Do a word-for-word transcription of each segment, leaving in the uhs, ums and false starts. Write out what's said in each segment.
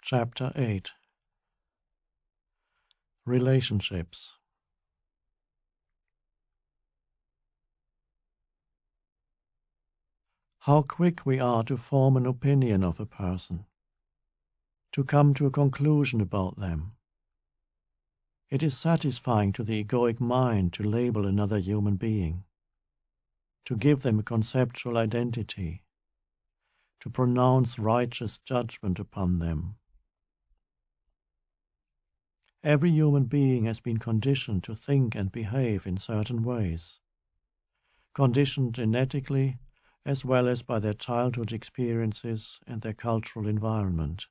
Chapter eight. Relationships. How quick we are to form an opinion of a person, to come to a conclusion about them. It is satisfying to the egoic mind to label another human being, to give them a conceptual identity, to pronounce righteous judgment upon them. Every human being has been conditioned to think and behave in certain ways, conditioned genetically as well as by their childhood experiences and their cultural environment.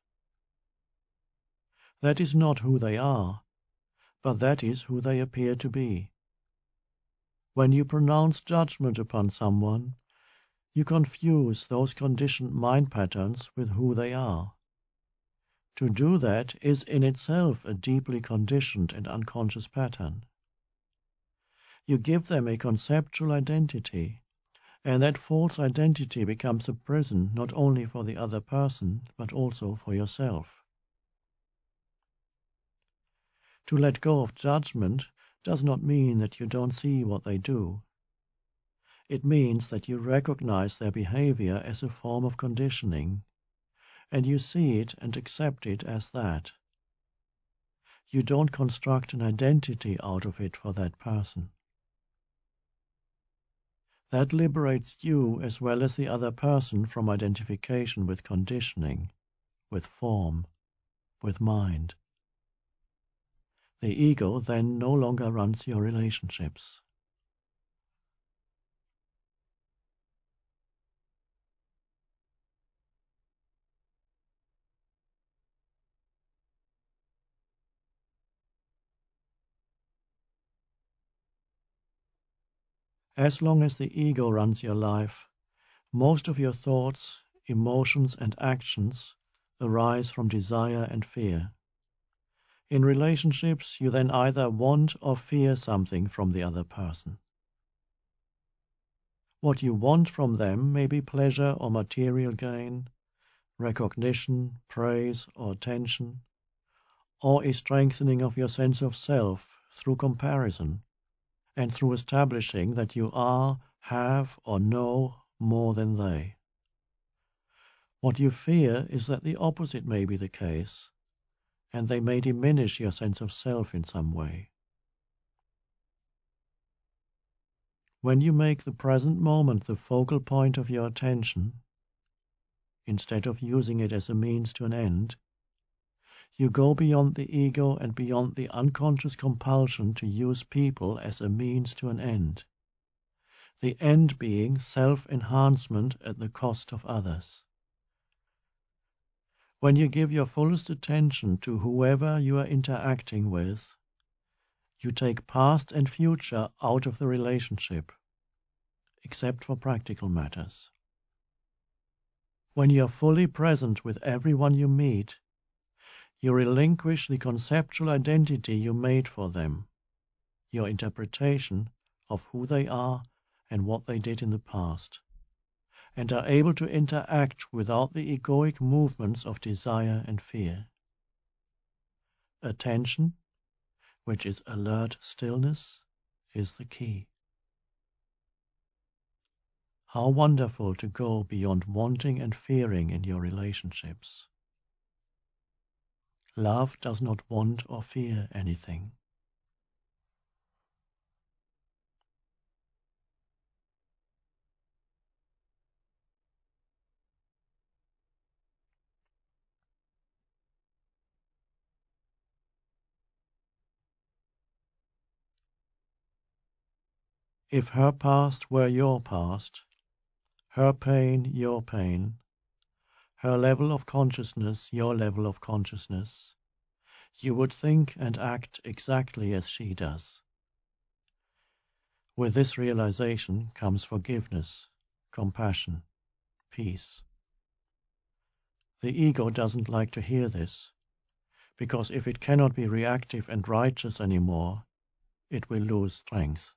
That is not who they are, but that is who they appear to be. When you pronounce judgment upon someone, you confuse those conditioned mind patterns with who they are. To do that is in itself a deeply conditioned and unconscious pattern. You give them a conceptual identity, and that false identity becomes a prison not only for the other person, but also for yourself. To let go of judgment does not mean that you don't see what they do. It means that you recognize their behavior as a form of conditioning, and you see it and accept it as that. You don't construct an identity out of it for that person. That liberates you as well as the other person from identification with conditioning, with form, with mind. The ego then no longer runs your relationships. As long as the ego runs your life, most of your thoughts, emotions, and actions arise from desire and fear. In relationships, you then either want or fear something from the other person. What you want from them may be pleasure or material gain, recognition, praise, or attention, or a strengthening of your sense of self through comparison, and through establishing that you are, have, or know more than they. What you fear is that the opposite may be the case, and they may diminish your sense of self in some way. When you make the present moment the focal point of your attention, instead of using it as a means to an end, you go beyond the ego and beyond the unconscious compulsion to use people as a means to an end, the end being self-enhancement at the cost of others. When you give your fullest attention to whoever you are interacting with, you take past and future out of the relationship, except for practical matters. When you are fully present with everyone you meet, you relinquish the conceptual identity you made for them, your interpretation of who they are and what they did in the past, and are able to interact without the egoic movements of desire and fear. Attention, which is alert stillness, is the key. How wonderful to go beyond wanting and fearing in your relationships. Love does not want or fear anything. If her past were your past, her pain your pain, her level of consciousness your level of consciousness, you would think and act exactly as she does. With this realization comes forgiveness, compassion, peace. The ego doesn't like to hear this, because if it cannot be reactive and righteous anymore, it will lose strength.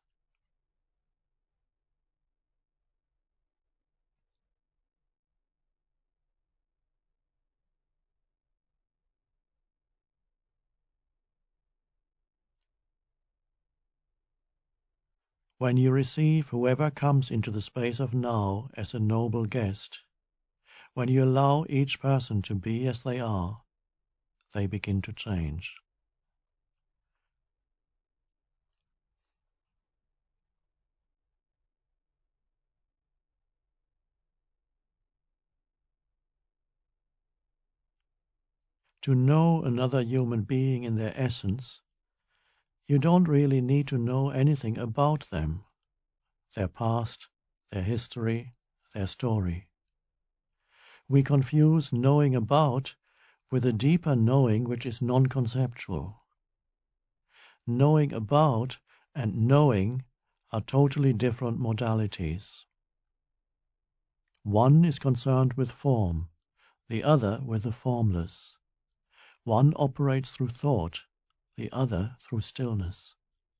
When you receive whoever comes into the space of now as a noble guest, when you allow each person to be as they are, they begin to change. To know another human being in their essence, you don't really need to know anything about them, their past, their history, their story. We confuse knowing about with a deeper knowing which is non-conceptual. Knowing about and knowing are totally different modalities. One is concerned with form, the other with the formless. One operates through thought, the other through stillness.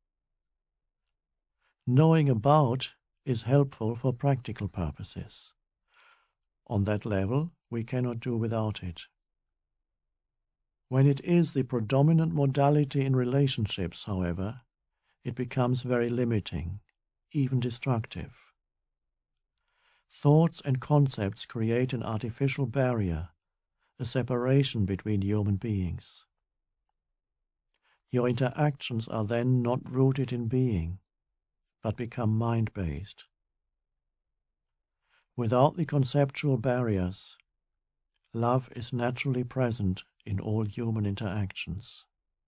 Knowing about is helpful for practical purposes. On that level, we cannot do without it. When it is the predominant modality in relationships, however, it becomes very limiting, even destructive. Thoughts and concepts create an artificial barrier, a separation between human beings. Your interactions are then not rooted in being, but become mind-based. Without the conceptual barriers, love is naturally present in all human interactions.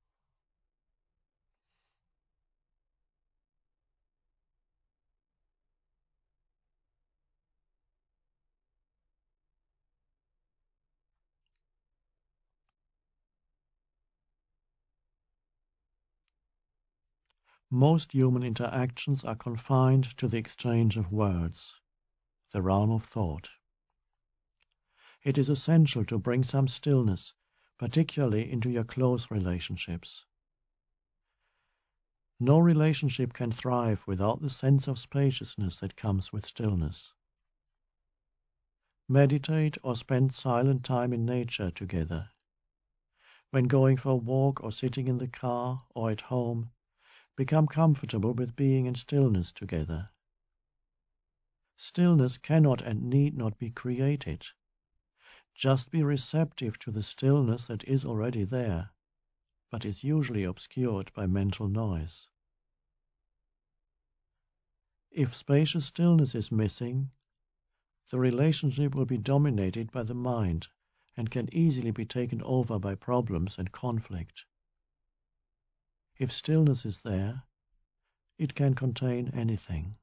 Most human interactions are confined to the exchange of words, the realm of thought. It is essential to bring some stillness, particularly into your close relationships. No relationship can thrive without the sense of spaciousness that comes with stillness. Meditate or spend silent time in nature together. When going for a walk or sitting in the car or at home, become comfortable with being in stillness together. Stillness cannot and need not be created. Just be receptive to the stillness that is already there, but is usually obscured by mental noise. If spacious stillness is missing, the relationship will be dominated by the mind and can easily be taken over by problems and conflict. If stillness is there, it can contain anything.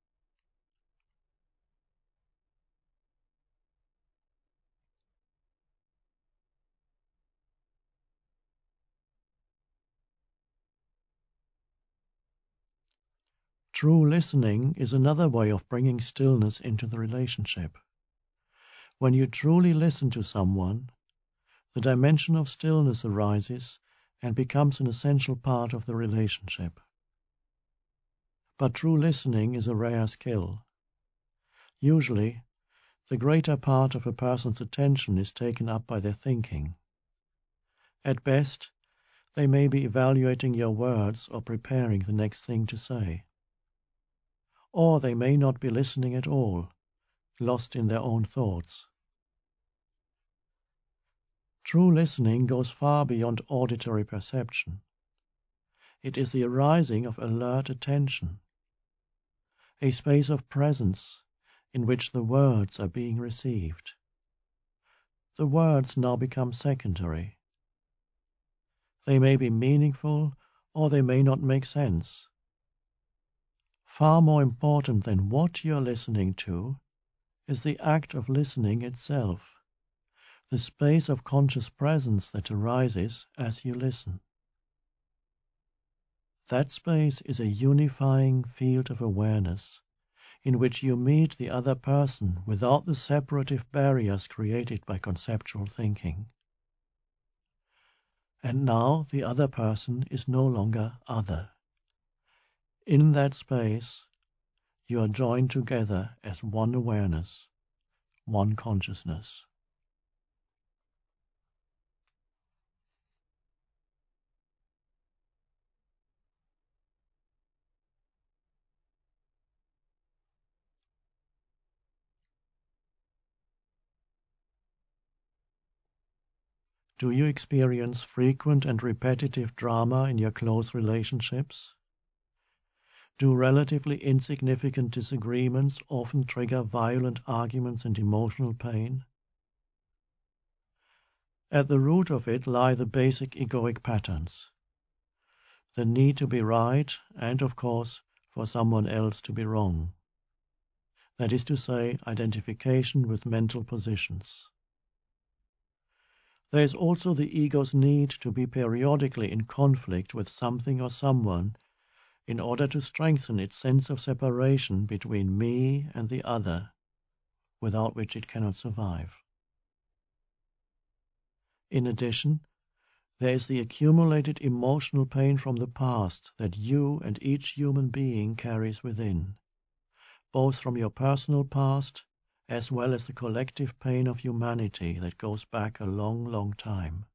True listening is another way of bringing stillness into the relationship. When you truly listen to someone, the dimension of stillness arises and becomes an essential part of the relationship. But true listening is a rare skill. Usually, the greater part of a person's attention is taken up by their thinking. At best, they may be evaluating your words or preparing the next thing to say. Or they may not be listening at all, lost in their own thoughts. True listening goes far beyond auditory perception. It is the arising of alert attention, a space of presence in which the words are being received. The words now become secondary. They may be meaningful or they may not make sense. Far more important than what you are listening to is the act of listening itself, the space of conscious presence that arises as you listen. That space is a unifying field of awareness in which you meet the other person without the separative barriers created by conceptual thinking. And now the other person is no longer other. In that space, you are joined together as one awareness, one consciousness. Do you experience frequent and repetitive drama in your close relationships? Do relatively insignificant disagreements often trigger violent arguments and emotional pain? At the root of it lie the basic egoic patterns. The need to be right and, of course, for someone else to be wrong. That is to say, identification with mental positions. There is also the ego's need to be periodically in conflict with something or someone in order to strengthen its sense of separation between me and the other, without which it cannot survive. In addition, there is the accumulated emotional pain from the past that you and each human being carries within, both from your personal past as well as the collective pain of humanity that goes back a long, long time.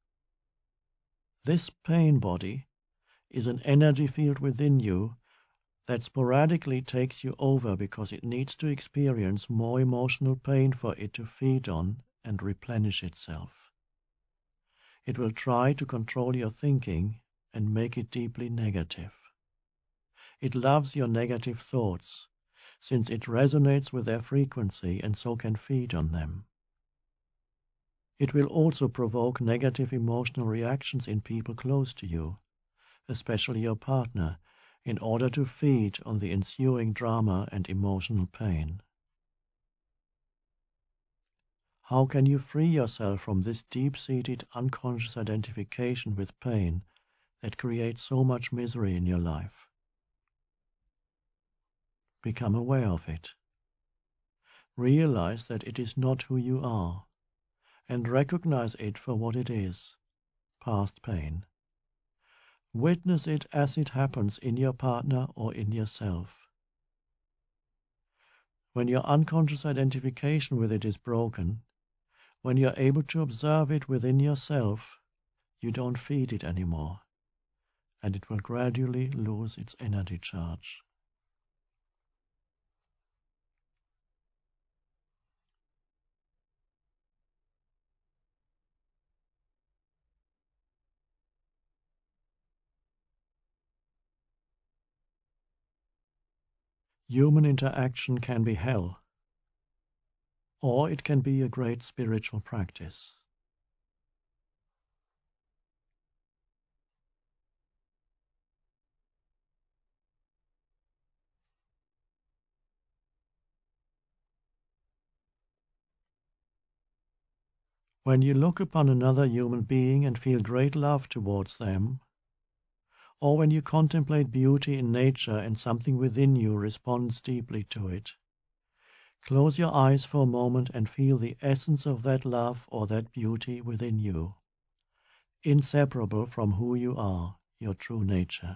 This pain body is an energy field within you that sporadically takes you over because it needs to experience more emotional pain for it to feed on and replenish itself. It will try to control your thinking and make it deeply negative. It loves your negative thoughts, since it resonates with their frequency and so can feed on them. It will also provoke negative emotional reactions in people close to you, especially your partner, in order to feed on the ensuing drama and emotional pain. How can you free yourself from this deep-seated unconscious identification with pain that creates so much misery in your life? Become aware of it. Realize that it is not who you are, and recognize it for what it is, past pain. Witness it as it happens in your partner or in yourself. When your unconscious identification with it is broken, when you're able to observe it within yourself, you don't feed it anymore, and it will gradually lose its energy charge. Human interaction can be hell, or it can be a great spiritual practice. When you look upon another human being and feel great love towards them, or when you contemplate beauty in nature and something within you responds deeply to it, close your eyes for a moment and feel the essence of that love or that beauty within you, inseparable from who you are, your true nature.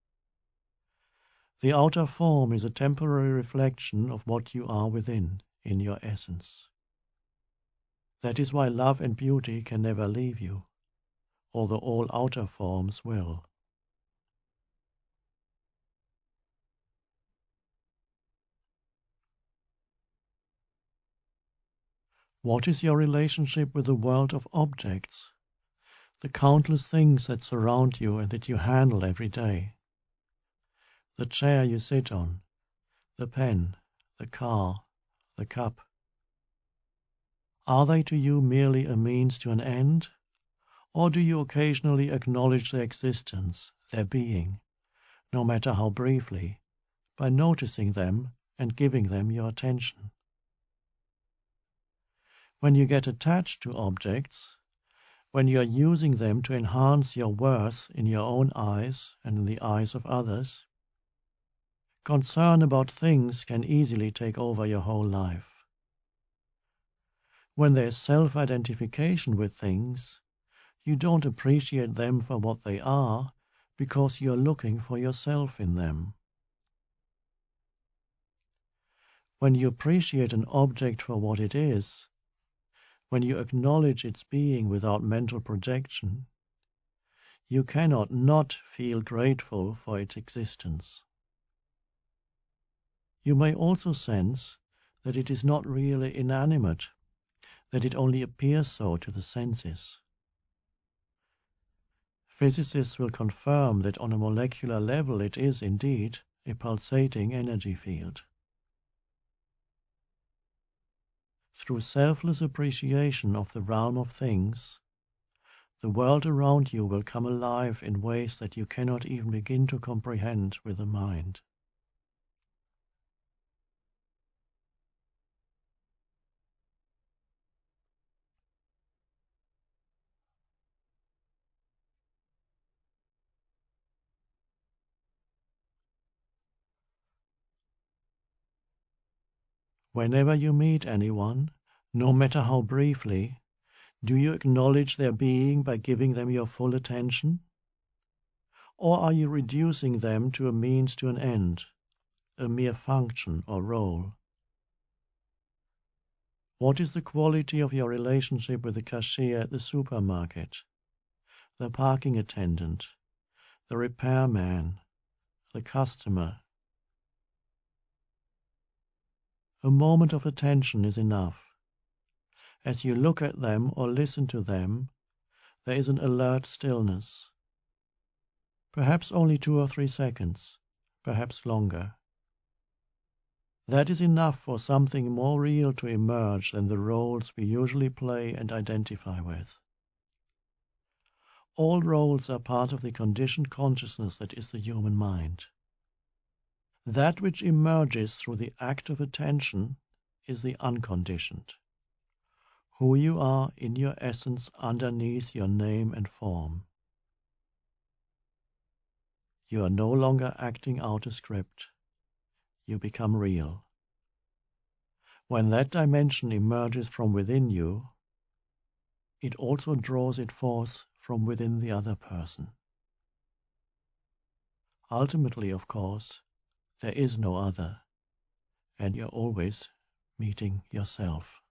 The outer form is a temporary reflection of what you are within, in your essence. That is why love and beauty can never leave you, although all outer forms will. What is your relationship with the world of objects, the countless things that surround you and that you handle every day? The chair you sit on, the pen, the car, the cup. Are they to you merely a means to an end, or do you occasionally acknowledge their existence, their being, no matter how briefly, by noticing them and giving them your attention? When you get attached to objects, when you are using them to enhance your worth in your own eyes and in the eyes of others, concern about things can easily take over your whole life. When there is self-identification with things, you don't appreciate them for what they are because you are looking for yourself in them. When you appreciate an object for what it is, when you acknowledge its being without mental projection, you cannot not feel grateful for its existence. You may also sense that it is not really inanimate, that it only appears so to the senses. Physicists will confirm that on a molecular level it is indeed a pulsating energy field. Through selfless appreciation of the realm of things, the world around you will come alive in ways that you cannot even begin to comprehend with the mind. Whenever you meet anyone, no matter how briefly, do you acknowledge their being by giving them your full attention? Or are you reducing them to a means to an end, a mere function or role? What is the quality of your relationship with the cashier at the supermarket, the parking attendant, the repairman, the customer? A moment of attention is enough. As you look at them or listen to them, there is an alert stillness. Perhaps only two or three seconds, perhaps longer. That is enough for something more real to emerge than the roles we usually play and identify with. All roles are part of the conditioned consciousness that is the human mind. That which emerges through the act of attention is the unconditioned, who you are in your essence underneath your name and form. You are no longer acting out a script. You become real. When that dimension emerges from within you, it also draws it forth from within the other person. Ultimately, of course, there is no other, and you're always meeting yourself.